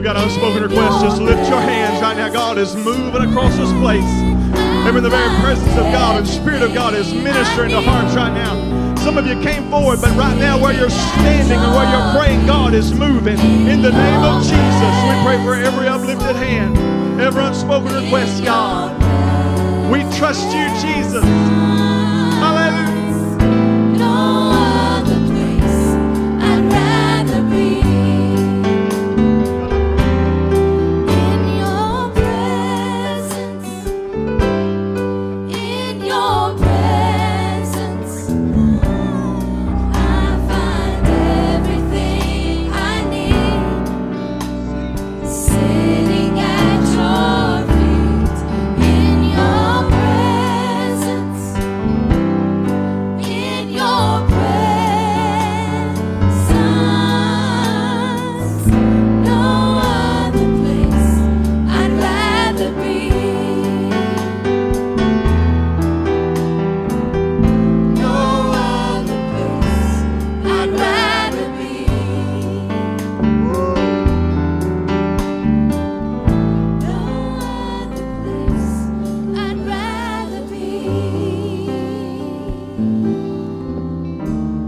got unspoken requests, just lift your hands right now. God is moving across this place. Remember, the very presence of God and Spirit of God is ministering to hearts right now. Some of you came forward, but right now where you're standing and where you're praying, God is moving. In the name of Jesus, we pray for every uplifted hand, every unspoken request, God. We trust you, Jesus.